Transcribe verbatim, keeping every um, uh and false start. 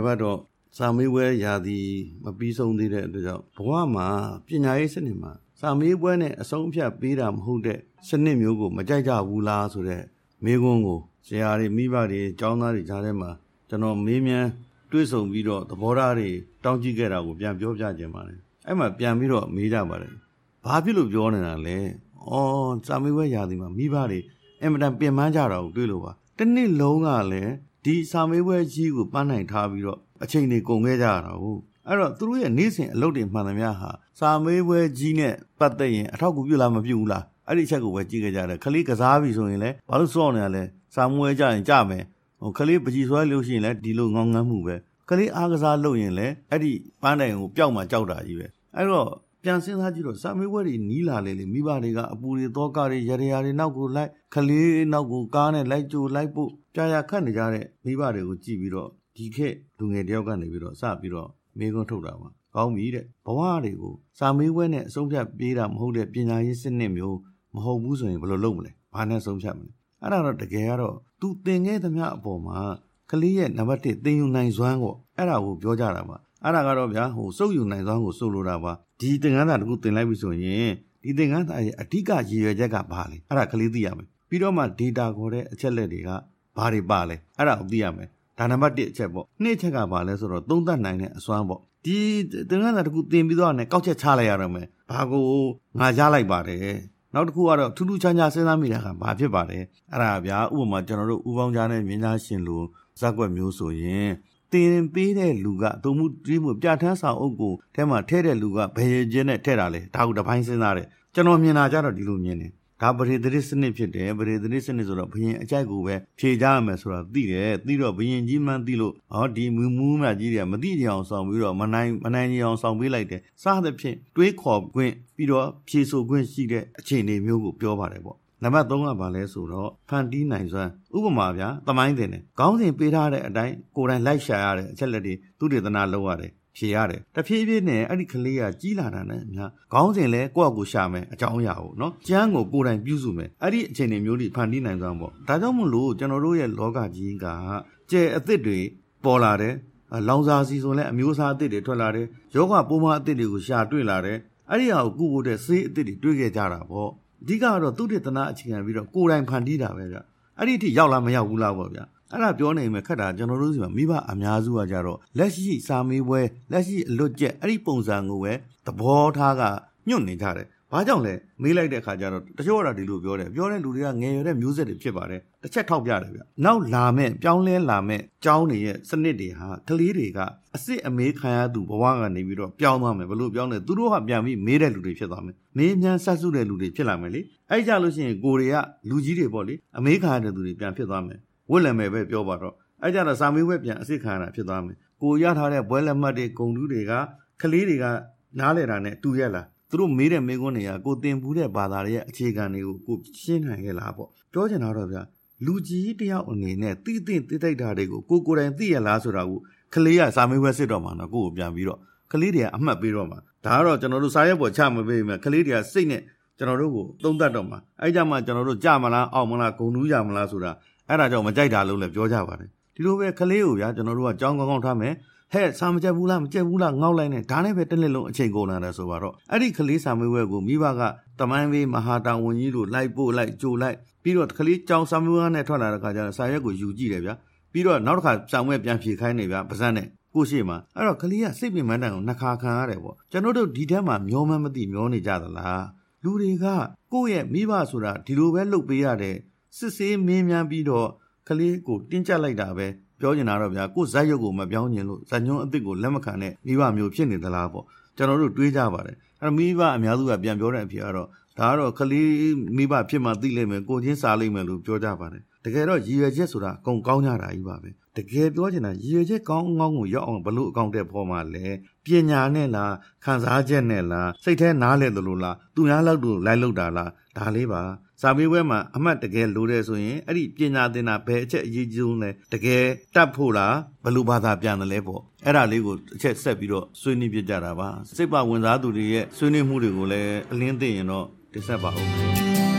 တော့စာမေးပွဲရာသီမပြီးဆုံးသေးတဲ့အတွက်ကြောင့်ဘဝမှာပညာရေးစနစ်မှာစာမေးပွဲနဲ့အဆုံးအဖြတ်ပေးတာမဟုတ်တဲ့စနစ်မျိုးကိုမကြိုက်ကြဘူးလားဆိုတဲ့မေးခွန်းကိုဆရာတွေမိဘတွေကျောင်းသားတွေကြားထဲမှာကျွန်တော်မေးမြန်းတွေ့ဆုံပြီးတော့သဘောထားတွေတောင်းကြည့်ခဲ့တာကိုပြန်ပြောပြခြင်းပါတယ်အဲ့မှာပြန်ပြီးတော့မေးကြပါတယ်ဘာဖြစ်လို့ပြောနေတာလဲအော်စာမေးပွဲရာသီမှာမိဘတွေအင်မတန်ပြင်ပန်းကြတာကိုတွေ့လို့ပါတစ်နှစ်လုံးကလည်းဒီစာမေးပွဲကြီးကိုပန်းနိုင်ထားပြီးတော့အချိန်တွေကုန်ခဲ့ကြရတာဟုတ်အဲ့တော့သူတို့ရဲ့နေ့စဉ်အလုပ်တွေမှန်သမျှဟာစာမေးပွဲကြီးနဲ့ပတ်သက်ရင်အထောက်အကူပြုလားမပြုဘူးလားအဲ့ဒီချက်ကိုပဲကြည့်ကြကြတယ်ခလေးကစားပြီဆိုရင်လည်းဘာလို့စောင့်နေရလဲစာမွေးကြရင်ကြမယ်ဟိုခလေးပကြီးဆွဲလို့ရှိရင်လည်းဒီလိုငေါငန်းမှုပဲခလေးအားကစားလုပ်ရင်လည်းအဲ့ဒီပန်းတိုင်ကိုပျောက်မှကြောက်တာကြီးပဲအဲ့တော့ပြန်စဉ်းစားကြည့်တော့စာမေးပွဲတွေနီးလာလေလေမိဘတွေကအပူတွေသောကတွေရရတွေနောက်ကိုလိုက်ခလေးနောက်ကိုကားနဲ့လိုက်ကြိုလိုက်ဖို့ကြာရခတ်နေကြတဲ့မိဘတွေကိုကြည့်ပြီးတော့ဒီခေတ်လူငယ်တယောက်ကနေပြီးတော့စပြီးတော့မေးခွန်းထုတ်တာပါကောင်းပြီတဲ့ဘဝတွေကိုစာမေးပွဲနဲ့အဆုံးဖြတ်ပေးတာမဟုတ်တဲ့ပညာရေးစနစ်မျိုးမဟုတ်ဘူးဆိုရင်ဘယ်လိုလုပ်မလဲဘာနဲ့ဆုံးဖြတ်မလဲအဲ့ဒါတော့တကယ်ကတော့သူသင်ခဲ့သမျှအပေါ်မှာကလေးရဲ့နံပါတ်တစ်သင်ယူနိုင်စွမ်းကိုအဲ့ဒါကိုပြောကြတာပါအဲ့ဒါကတော့ဗျာဟိုစုပ်ယူနိုင်စွမ်းကိုဆိုလိုတာပါဒီသင်ခန်းစာတစ်ခုသင်လိုက်ပြီဆိုရင်ဒီသင်ခန်းစာရဲ့အဓိကရည်ရွယ်ချက်ကဘာလဲအဲ့ဒါကလေးသိရမယ်ပြီးတော့မှ data ခေါ်တဲ့အချက်လက်တွေကဘာတွေပါလဲအဲ့ဒါကိုသိရမယ်ဒါနံပါတ်တစ်အချက်ပေါ့နှစ်ချက်ကဘာလဲဆိုတော့သုံးသပ်နိုင်တဲ့အစွမ်းပေါ့ဒီသင်ခန်းစာတစ်ခုသင်ပြီးတော့ねကောက်ချက်ချလိုက်ရတော့မယ်ဘာကိုငါရလိုက်ပါတယ်နောက်တစ်ခုကတော့ထူးထူးခြားခြားစဉ်းစားမိတာကဘာဖြစ်ပါလဲအဲ့ဒါဗျာဥပမာကျွန်တော်တို့ဥပေါင်းကြားနဲ့မြင်းသားရှင်လိုဇက်ွက်မျိုးဆိုရင်တင်ပေးတဲ့လူကသုံးမှုတီးမှုပြဋ္ဌာန်းစာအုပ်ကိုထဲမှာထည့်တဲ့လူကဘယ်ရည်ချင်းနဲ့ထည့်တာလဲဒါကိုတစ်ပိုင်းစဉ်းစားတယ်ကျွန်တော်မြင်တာကြတော့ဒီလိုမြင်တယ်ဒါပရိသတိစနစ်ဖြစ်တယ်ပရိသတိစနစ်ဆိုတော့ဘယင်အကြိုက်ကိုပဲဖြေကြရမယ်ဆိုတာသိတယ်သိတော့ဘယင်ကြီးမှန်းသိလို့ဟောဒီမူမူမကြီးတွေကမသိကြအောင်ဆောင်ပြီးတော့မနိုင်မနိုင်ကြအောင်ဆောင်ပေးလိုက်တယ်စသဖြင့်တွေးခေါ်ခွင့်ပြီးတော့ဖြေဆိုခွင့်ရှိတဲ့အခြေအနေမျိုးကိုပြောပါတယ်ပေါ့နံပါတ်သုံးကဘာလဲဆိုတော့ဖန်တီးနိုင်စွမ်းဥပမာဗျာသမိုင်းတင်တယ်ခေါင်းစဉ်ပေးထားတဲ့အတိုင်းကိုယ်တိုင်လိုက်ရှာရတဲ့အချက်လက်တွေသူတေသနာလုပ်ရတယ်ဖြေရတယ်တဖြည်းဖြည်းနဲ့အဲ့ဒီကလေးကကြီးလာတာနဲ့များခေါင်းစဉ်လဲကိုယ့်အကူရှာမယ်အကြောင်းအရာကိုနော်ကျမ်းကိုကိုယ်တိုင်ပြုစုမယ်အဲ့ဒီအခြေအနေမျိုးတွေဖန်တီးနိုင်စွမ်းပေါ့ဒါကြောင့်မို့လို့ကျွန်တော်တို့ရဲ့လောကကြီးကကျဲအသစ်တွေပေါ်လာတယ်လောင်စာစီဆိုလဲအမျိုးအစားအသစ်တွေထွက်လာတယ်ယောဂပိုးမအသစ်တွေကိုရှာတွေ့လာတယ်အဲ့ဒီဟာကိုကုဖို့တဲ့ဆေးအသစ်တွေတွေ့ခဲ့ကြတာပေါ့အဓိကတော့သူတေသနာအခြေခံပြီးတော့ကိုယ်တိုင်ဖန်တီးတာပဲဗျအဲ့ဒီအထိရောက်လာမရောက်ဘူးလားပေါ့ဗျအဲ့ဒါပြောနေမယ်ခက်တာကျွန်တော်တို့စီမှာမိဘအများစုကကြတော့လက်ရှိစာမေးပွဲလက်ရှိအလွတ်ကျက်အဲ့ဒီပုံစံကိုပဲသဘောထားကညွတ်နေကြတယ်ဘာကြောင့်လဲမေးလိုက်တဲ့အခါကျတော့တချို့ကဒီလိုပြောတယ်ပြောတဲ့လူတွေကငယ်ရွယ်တဲ့မျိုးဆက်တွေဖြစ်ပါတယ်တစ်ချက်ထောက်ပြတယ်ဗျနောက်လာမဲ့ပြောင်းလဲလာမဲ့ကျောင်းတွေရဲ့စနစ်တွေဟာကလေးတွေကအစ်စ်အမေးခံရသူဘဝကနေပြီးတော့ပြောင်းသွားမယ်ဘလို့ပြောင်းလဲသူတို့ကပြန်ပြီးမေးတဲ့လူတွေဖြစ်သွားမယ်မေးမြန်းဆက်စုတဲ့လူတွေဖြစ်လာမယ်လေအဲ့ကြလို့ရှိရင်ကိုတွေကလူကြီးတွေပေါ့လေအမေးခံရတဲ့သူတွေပြန်ဖြစ်သွားမယ်ဝက်လက်မယ်ပဲပြောပါတော့အဲ့ကြတော့စာမေးပွဲပြန်အစ်စ်ခံရတာဖြစ်သွားမယ်ကိုရထားတဲ့ဘွဲလက်မှတ်တွေဂုဏ်ထူးတွေကကလေးတွေကနားလဲတာနဲ့တူရက်လားသူတို့မေးတဲ့မေးခွန်းတွေကကိုတင်ဘူးတဲ့ဘာသာတွေရဲ့အခြေခံတွေကိုကိုရှင်းနိုင်ခဲ့လားပေါ့ပြောချင်တာတော့ဗျာလူကြီးတယောက်အနေနဲ့သိသိသိသိတာတွေကိုကိုကိုယ်တိုင်သိရလားဆိုတာကိုကလေးကစာမေးပွဲစစ်တော့မှာနော်ကိုကိုပြန်ပြီးတော့ကလေးတွေကအမှတ်ပေးတော့မှာဒါကတော့ကျွန်တော်တို့စာရွက်ပေါ်ချမပေးမယ်ကလေးတွေကစိတ်နဲ့ကျွန်တော်တို့ကိုသုံးသပ်တော့မှာအဲ့ကြမှာကျွန်တော်တို့ကြမလားအောင်မလားဂုံတူးကြမလားဆိုတာအဲ့ဒါကြောင့်မကြိုက်တာလို့လည်းပြောကြပါတယ်ဒီလိုပဲကလေးကိုဗျာကျွန်တော်တို့ကကြောင်းကောင်းကောင်းထားမယ်ဟဲ့စာမကြက်ဘူးလားမကြက်ဘူးလားငေါက်လိုက်နေဒါနဲ့ပဲတစ်နှစ်လုံးအချိန်ကုန်လာတယ်ဆိုတော့အဲ့ဒီကလေးစာမေးပွဲကိုမိဘကတမိုင်းပေးမဟာတာဝန်ကြီးတို့လိုက်ပို့လိုက်ကြိုလိုက်ပြီးတော့ကလေးကြောင်းစာမေးပွဲနဲ့ထွက်လာတဲ့ခါကျတော့စာရွက်ကိုယူကြည့်တယ်ဗျာပြီးတော့နောက်တစ်ခါစာမေးပွဲပြန်ဖြေခိုင်းနေဗျာပါဇက်နဲ့ကိုရှိမှာအဲ့တော့ကလေးကစိတ်ပင်ပန်းတန်ကိုနှစ်ခါခံရတယ်ပေါ့ကျွန်တော်တို့ဒီထဲမှာမျောမှန်းမသိမျောနေကြသလားလူတွေကကိုယ့်ရဲ့မိဘဆိုတာဒီလိုပဲလုပ်ပေးရတယ်စစ်ဆေးမင်းများပြီးတော့ကလေးကိုတင်းကျပ်လိုက်တာပဲပြောချင်တာတော့ဗျာကိုယ်ဇက်ရုပ်ကိုမပြောင်းကျင်လို့ဇက်ညွန်းအစ်စ်ကိုလက်မခံတဲ့မိဘမျိုးဖြစ်နေသလားပေါ့ကျွန်တော်တို့တွေးကြပါတယ်အဲ့တော့မိဘအများစုကပြန်ပြောတဲ့အဖြစ်ကတော့ဒါကတော့ကလေးမိဘဖြစ်မှသိလိမ့်မယ်ကိုချင်းစားလိမ့်မယ်လို့ပြောကြပါတယ်တကယ်တော့ရည်ရွယ်ချက်ဆိုတာအကုန်ကောင်းကြတာကြီးပါပဲတကယ်ပြောချင်တာရည်ရွယ်ချက်ကောင်းကောင်းကိုရောက်အောင်ဘလို့အကောင့်တဲ့ပေါ်မှာလဲပညာနဲ့လားခံစားချက်နဲ့လားစိတ်ထဲနားလဲသလိုလားသူများလောက်တူလိုက်လောက်တာလားဒါလေးပါစာမေးပွဲမှာအမှတ်တကယ်လိုတယ်ဆိုရင်အဲ့ဒီပညာသင်တာဘယ်အချက်အရေးကြီးဆုံးလဲတကယ်တတ်ဖို့လားဘယ်လိုဘာသာပြန်တယ်လဲပေါ့အဲ့ဒါလေးကိုအချက်ဆက်ပြီးတော့ဆွေးနွေးပြကြတာပါစိတ်ပါဝင်စားသူတွေရဲ့ဆွေးနွေးမှုတွေကိုလည်းအလင်းသိရင်တော့တင်ဆက်ပါဦး